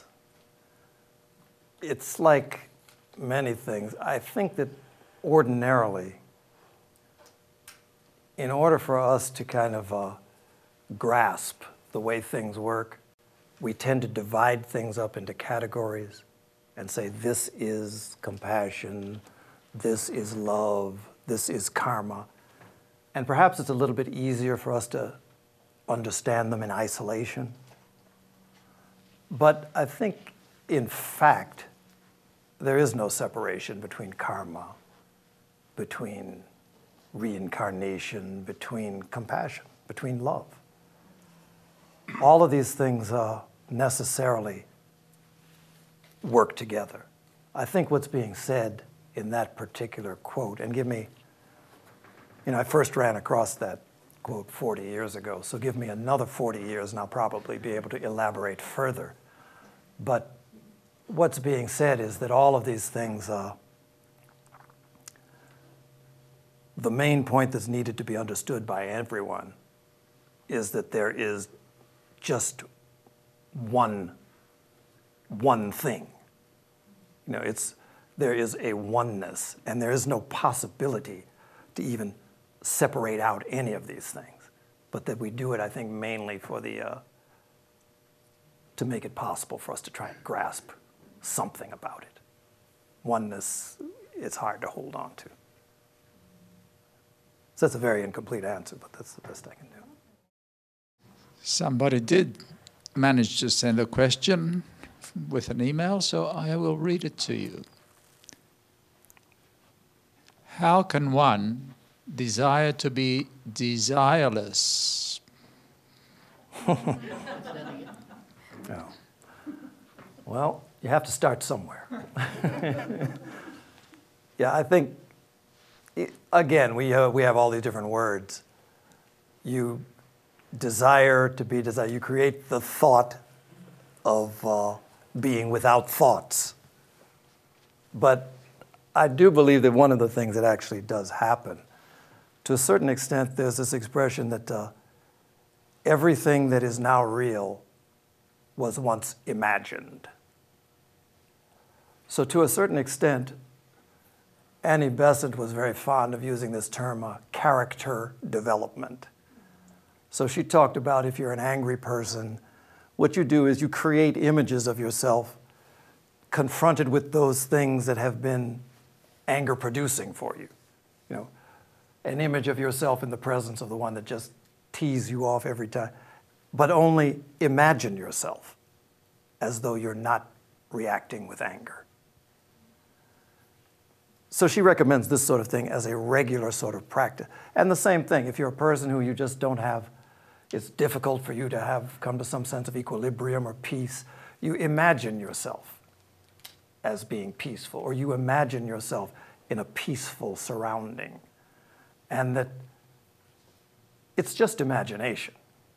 Speaker 1: it's like many things. I think that ordinarily, in order for us to kind of uh, grasp the way things work, we tend to divide things up into categories and say, this is compassion, this is love, this is karma. And perhaps it's a little bit easier for us to understand them in isolation. But I think, in fact, there is no separation between karma, between reincarnation, between compassion, between love. All of these things uh, necessarily work together. I think what's being said in that particular quote, and give me, you know, I first ran across that quote forty years ago, so give me another forty years and I'll probably be able to elaborate further. But what's being said is that all of these things, uh, the main point that's needed to be understood by everyone is that there is just one, one thing. You know, it's, there is a oneness, and there is no possibility to even separate out any of these things. But that we do it, I think, mainly for the, uh, to make it possible for us to try and grasp something about it. Oneness, it's hard to hold on to. So that's a very incomplete answer, but that's the best I can do.
Speaker 3: Somebody did manage to send a question with an email, so I will read it to you. How can one desire to be desireless?
Speaker 1: Oh. Well, you have to start somewhere. Yeah, I think, again, we, uh, we have all these different words. You desire to be desired. You create the thought of uh, being without thoughts. But I do believe that one of the things that actually does happen, to a certain extent, there's this expression that uh, everything that is now real was once imagined. So to a certain extent, Annie Besant was very fond of using this term, uh, character development. So she talked about if you're an angry person, what you do is you create images of yourself confronted with those things that have been anger producing for you. You know, an image of yourself in the presence of the one that just teases you off every time. But only imagine yourself as though you're not reacting with anger. So she recommends this sort of thing as a regular sort of practice. And the same thing, if you're a person who you just don't have, it's difficult for you to have come to some sense of equilibrium or peace, you imagine yourself as being peaceful, or you imagine yourself in a peaceful surrounding. And that it's just imagination.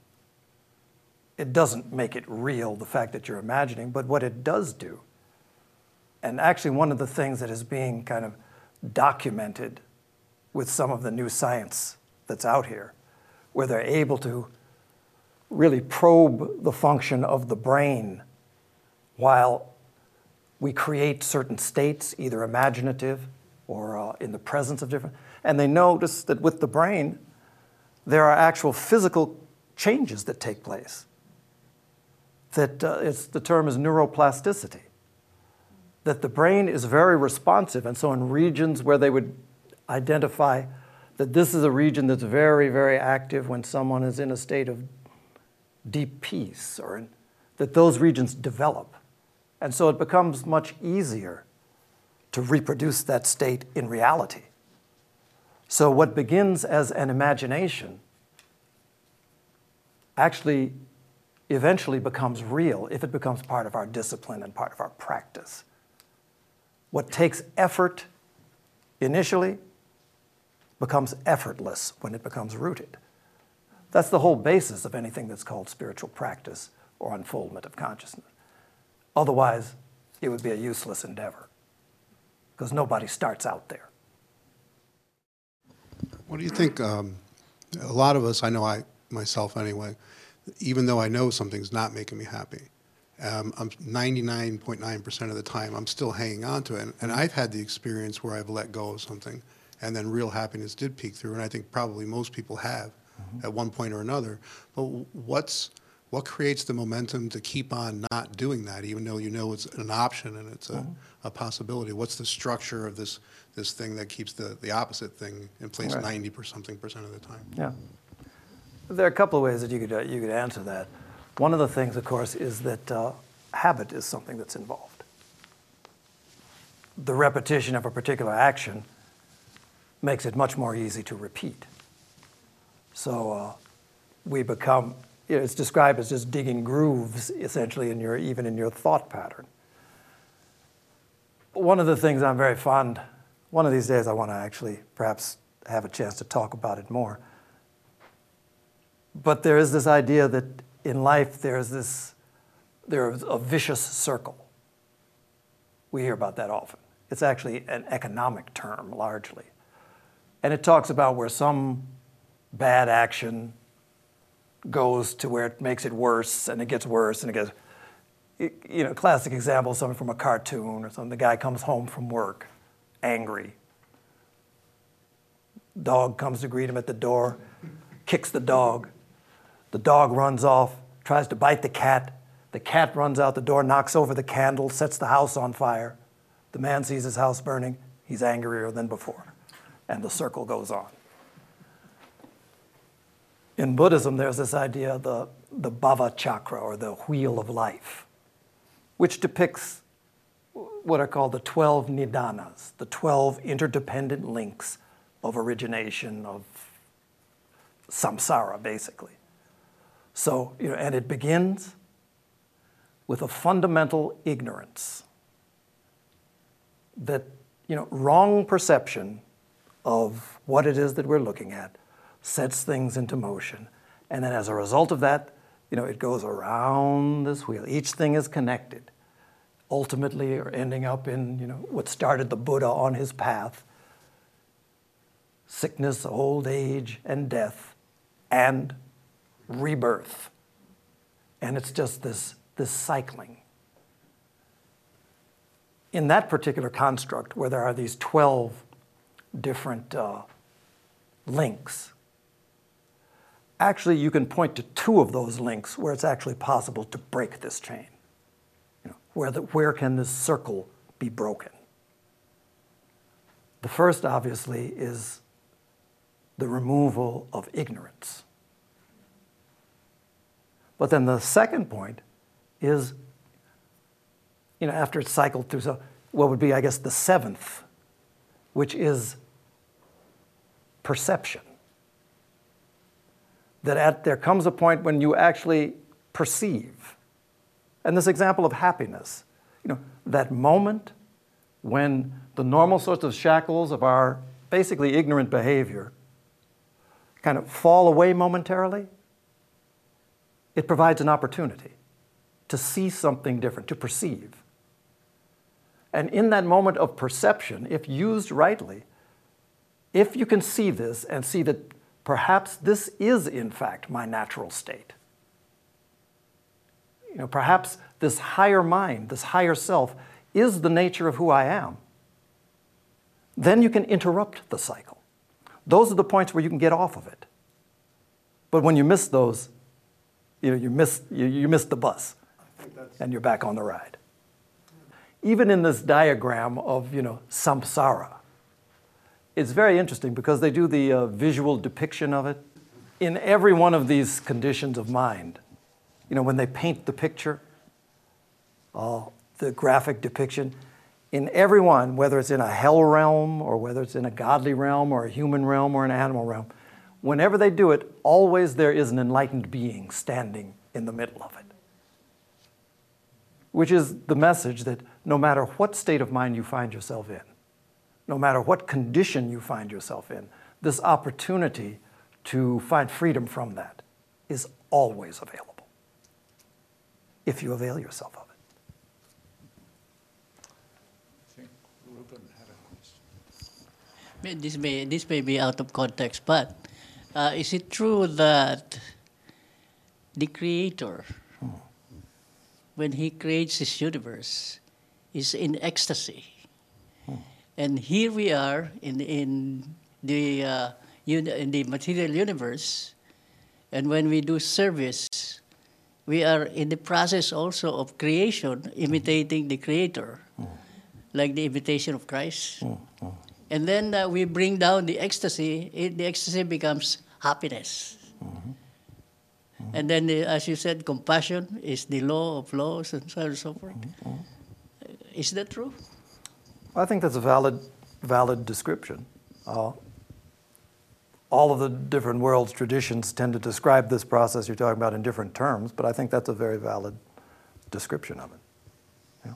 Speaker 1: It doesn't make it real, the fact that you're imagining, but what it does do, and actually one of the things that is being kind of documented with some of the new science that's out here, where they're able to really probe the function of the brain while we create certain states, either imaginative or uh, in the presence of different, and they notice that with the brain, there are actual physical changes that take place. That uh, it's, the term is neuroplasticity. That the brain is very responsive, and so in regions where they would identify that this is a region that's very, very active when someone is in a state of deep peace, or in, that those regions develop. And so it becomes much easier to reproduce that state in reality. So what begins as an imagination actually eventually becomes real if it becomes part of our discipline and part of our practice. What takes effort initially becomes effortless when it becomes rooted. That's the whole basis of anything that's called spiritual practice or unfoldment of consciousness. Otherwise, it would be a useless endeavor, because nobody starts out there.
Speaker 4: What do you think, um, a lot of us, I know I, myself anyway, even though I know something's not making me happy. Um, I'm ninety-nine point nine percent of the time, I'm still hanging on to it. And, and I've had the experience where I've let go of something, and then real happiness did peek through, and I think probably most people have mm-hmm. at one point or another. But what's what creates the momentum to keep on not doing that, even though you know it's an option and it's a, mm-hmm. a possibility? What's the structure of this this thing that keeps the, the opposite thing in place right. ninety or something percent of the time?
Speaker 1: Yeah. There are a couple of ways that you could, uh, you could answer that. One of the things, of course, is that uh, habit is something that's involved. The repetition of a particular action makes it much more easy to repeat. So uh, we become, you know, it's described as just digging grooves, essentially, in your, even in your thought pattern. One of the things I'm very fond, one of these days I want to actually perhaps have a chance to talk about it more. But there is this idea that in life there's this, there's a vicious circle. We hear about that often. It's actually an economic term, largely. And it talks about where some bad action goes to where it makes it worse, and it gets worse, and it gets, you know, classic example, something from a cartoon or something. The guy comes home from work, angry. Dog comes to greet him at the door, kicks the dog. The dog runs off, tries to bite the cat. The cat runs out the door, knocks over the candle, sets the house on fire. The man sees his house burning. He's angrier than before. And the circle goes on. In Buddhism, there's this idea of the, the Bhava Chakra, or the wheel of life, which depicts what are called the twelve nidanas, the twelve interdependent links of origination, of samsara, basically. So, you know, and it begins with a fundamental ignorance that, you know, wrong perception of what it is that we're looking at sets things into motion. And then as a result of that, you know, it goes around this wheel. Each thing is connected, ultimately, or ending up in, you know, what started the Buddha on his path: sickness, old age, and death, and rebirth. And it's just this, this cycling. In that particular construct, where there are these twelve different uh, links, actually you can point to two of those links where it's actually possible to break this chain. You know, where, the, where can this circle be broken? The first, obviously, is the removal of ignorance. But then the second point is, you know, after it's cycled through, so what would be, I guess, the seventh, which is perception. That at, there comes a point when you actually perceive. And this example of happiness, you know, that moment when the normal sorts of shackles of our basically ignorant behavior kind of fall away momentarily, it provides an opportunity to see something different, to perceive. And in that moment of perception, if used rightly, if you can see this and see that perhaps this is in fact my natural state, you know, perhaps this higher mind, this higher self, is the nature of who I am, then you can interrupt the cycle. Those are the points where you can get off of it. But when you miss those, you know, you miss, you, you miss the bus, and you're back on the ride. Even in this diagram of, you know, samsara, it's very interesting because they do the uh, visual depiction of it. In every one of these conditions of mind, you know, when they paint the picture, uh, the graphic depiction, in every one, whether it's in a hell realm or whether it's in a godly realm or a human realm or an animal realm, whenever they do it, always there is an enlightened being standing in the middle of it. Which is the message that no matter what state of mind you find yourself in, no matter what condition you find yourself in, this opportunity to find freedom from that is always available, if you avail yourself of it.
Speaker 5: This may, this may be out of context, but uh, is it true that the Creator, when He creates His universe, is in ecstasy. And here we are in, in, the, uh, uni- in the material universe, and when we do service, we are in the process also of creation, imitating the Creator, like the imitation of Christ. And then uh, we bring down the ecstasy, it, the ecstasy becomes happiness. And then, uh, as you said, compassion is the law of laws and so on and so forth. Is that true?
Speaker 1: I think that's a valid, valid description. Uh, all of the different world's traditions tend to describe this process you're talking about in different terms, but I think that's a very valid description of it. Yeah.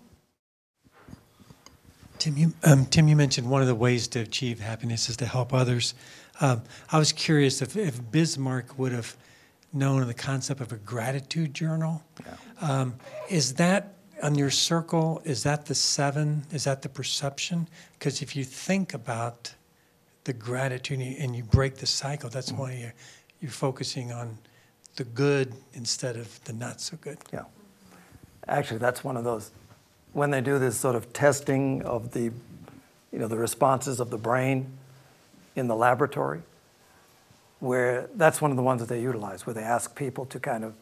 Speaker 6: Tim, you, um, Tim, you mentioned one of the ways to achieve happiness is to help others. Um, I was curious if, if Bismarck would have known the concept of a gratitude journal.
Speaker 1: Yeah.
Speaker 6: Um, is that on your circle, is that the seven? Is that the perception? Because if you think about the gratitude and you break the cycle, that's
Speaker 1: Mm-hmm.
Speaker 6: why you're, you're focusing on the good instead of the not so good.
Speaker 1: Yeah. Actually, that's one of those, when they do this sort of testing of the, you know, the responses of the brain in the laboratory, where that's one of the ones that they utilize, where they ask people to kind of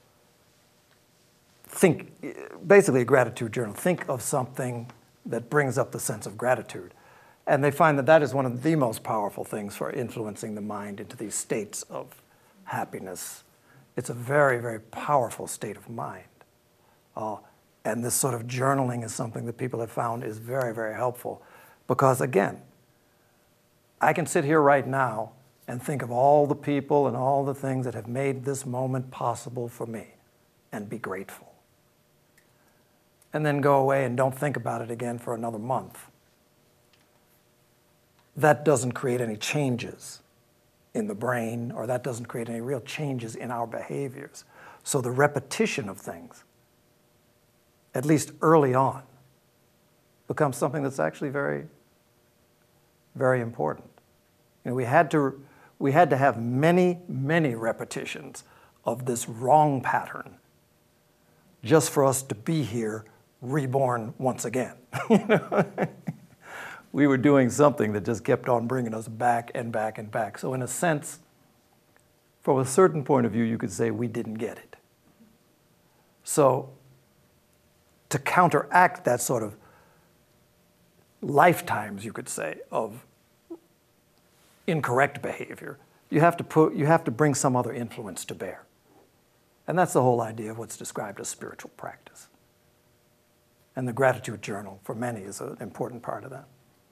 Speaker 1: think, basically a gratitude journal, think of something that brings up the sense of gratitude. And they find that that is one of the most powerful things for influencing the mind into these states of happiness. It's a very, very powerful state of mind. Uh, and this sort of journaling is something that people have found is very, very helpful. Because again, I can sit here right now and think of all the people and all the things that have made this moment possible for me and be grateful. And then go away and don't think about it again for another month. That doesn't create any changes in the brain, or that doesn't create any real changes in our behaviors. So the repetition of things, at least early on, becomes something that's actually very, very important. You know, we had to, we had to have many, many repetitions of this wrong pattern just for us to be here reborn once again. You know? We were doing something that just kept on bringing us back and back and back. So in a sense, from a certain point of view, you could say we didn't get it. So to counteract that sort of lifetimes, you could say, of incorrect behavior, you have to put, you have to bring some other influence to bear. And that's the whole idea of what's described as spiritual practice. And the gratitude journal, for many, is an important part of that.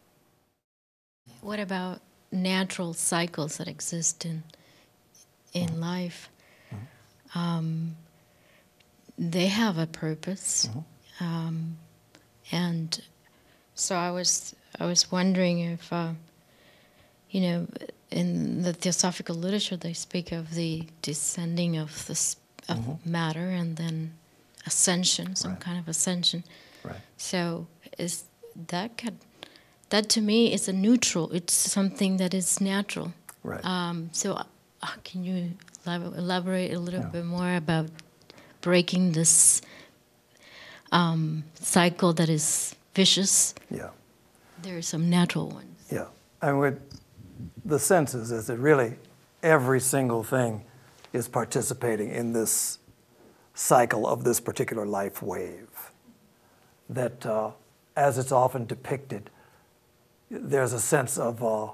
Speaker 7: What about natural cycles that exist in in mm-hmm. life? Mm-hmm. Um, they have a purpose, mm-hmm. um, and so I was I was wondering if uh, you know, in the theosophical literature they speak of the descending of the of mm-hmm. matter and then ascension, some right. kind of ascension.
Speaker 1: Right.
Speaker 7: So is that could. That to me is a neutral. It's something that is natural.
Speaker 1: Right.
Speaker 7: Um, so uh, can you elab- elaborate a little
Speaker 1: yeah.
Speaker 7: bit more about breaking this um, cycle that is vicious?
Speaker 1: Yeah.
Speaker 7: There are some natural ones.
Speaker 1: Yeah. And with the sense is, is that really every single thing is participating in this cycle of this particular life wave. That, uh, as it's often depicted, there's a sense of, uh,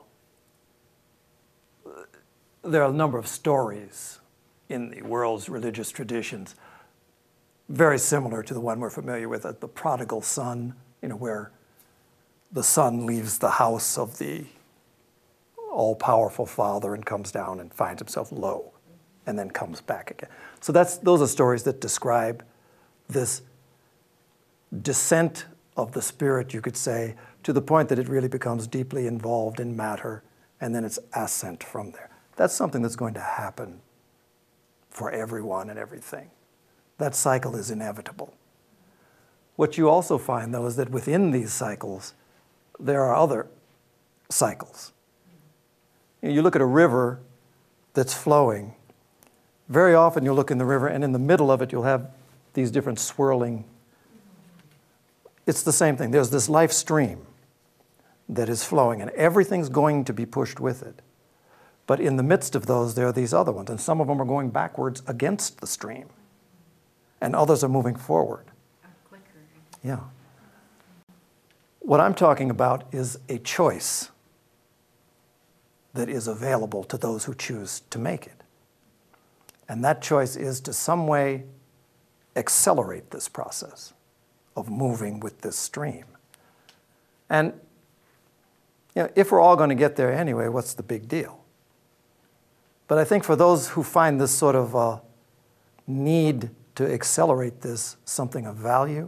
Speaker 1: there are a number of stories in the world's religious traditions, very similar to the one we're familiar with, uh, the prodigal son, you know, where the son leaves the house of the all-powerful father and comes down and finds himself low, and then comes back again. So that's, those are stories that describe this descent of the spirit, you could say, to the point that it really becomes deeply involved in matter, and then it's ascent from there. That's something that's going to happen for everyone and everything. That cycle is inevitable. What you also find, though, is that within these cycles, there are other cycles. You know, you look at a river that's flowing, very often you'll look in the river, and in the middle of it you'll have these different swirling. It's the same thing. There's this life stream that is flowing, and everything's going to be pushed with it. But in the midst of those, there are these other ones, and some of them are going backwards against the stream, and others are moving forward. Yeah. What I'm talking about is a choice that is available to those who choose to make it. And that choice is to some way accelerate this process of moving with this stream. And you know, if we're all going to get there anyway, what's the big deal? But I think for those who find this sort of uh, need to accelerate this something of value,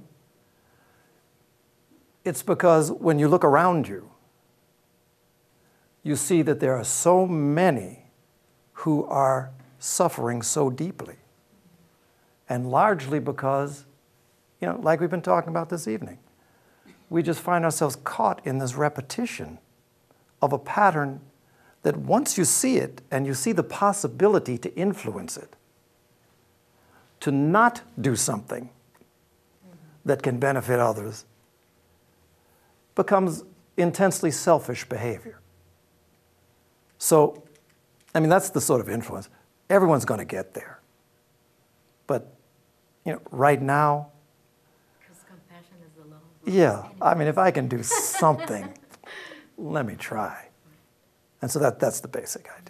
Speaker 1: it's because when you look around you, you see that there are so many who are suffering so deeply. And largely because, you know, like we've been talking about this evening, we just find ourselves caught in this repetition of a pattern that once you see it and you see the possibility to influence it, to not do something that can benefit others, becomes intensely selfish behavior. So, I mean, that's the sort of influence. Everyone's going to get there. But, you know, right now,
Speaker 7: Because compassion is the law.
Speaker 1: yeah, I mean, if I can do something, let me try. And so that, that's the basic idea.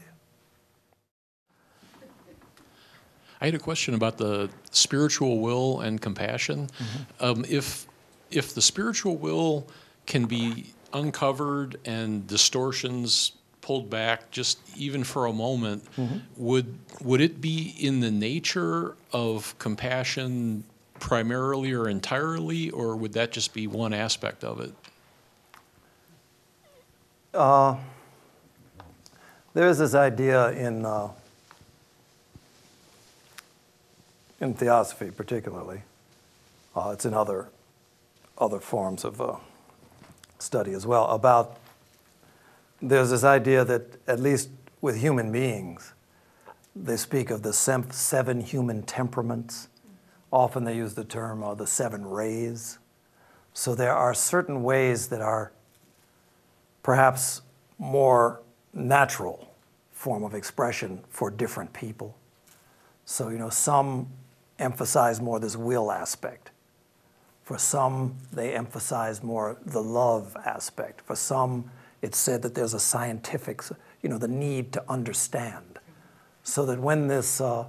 Speaker 8: I had a question about the spiritual will and compassion. Mm-hmm. Um, if if the spiritual will can be uncovered and distortions pulled back just even for a moment, mm-hmm. would would it be in the nature of compassion primarily or entirely, or would that just be one aspect of it?
Speaker 1: Uh, there's this idea in uh, in theosophy, particularly. Uh, it's in other other forms of uh, study as well. About there's this idea that at least with human beings, they speak of the sem- seven human temperaments. Often they use the term uh, the seven rays. So there are certain ways that are perhaps more natural form of expression for different people. So, you know, some emphasize more this will aspect. For some, they emphasize more the love aspect. For some, it's said that there's a scientific, you know, the need to understand. So that when this uh,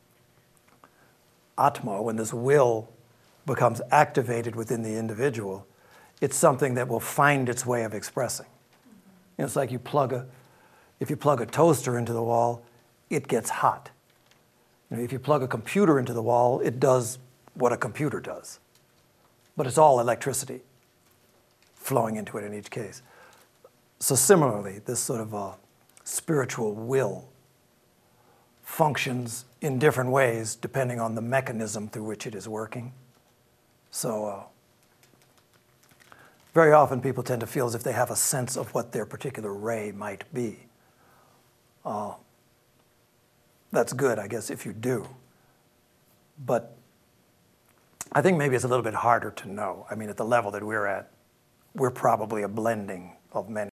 Speaker 1: Atma, when this will becomes activated within the individual, it's something that will find its way of expressing. You know, it's like you plug a, if you plug a toaster into the wall, it gets hot. You know, if you plug a computer into the wall, it does what a computer does. But it's all electricity flowing into it in each case. So similarly, this sort of uh, spiritual will functions in different ways depending on the mechanism through which it is working. So uh, very often people tend to feel as if they have a sense of what their particular ray might be. Uh, that's good, I guess, if you do. But I think maybe it's a little bit harder to know. I mean, at the level that we're at, we're probably a blending of many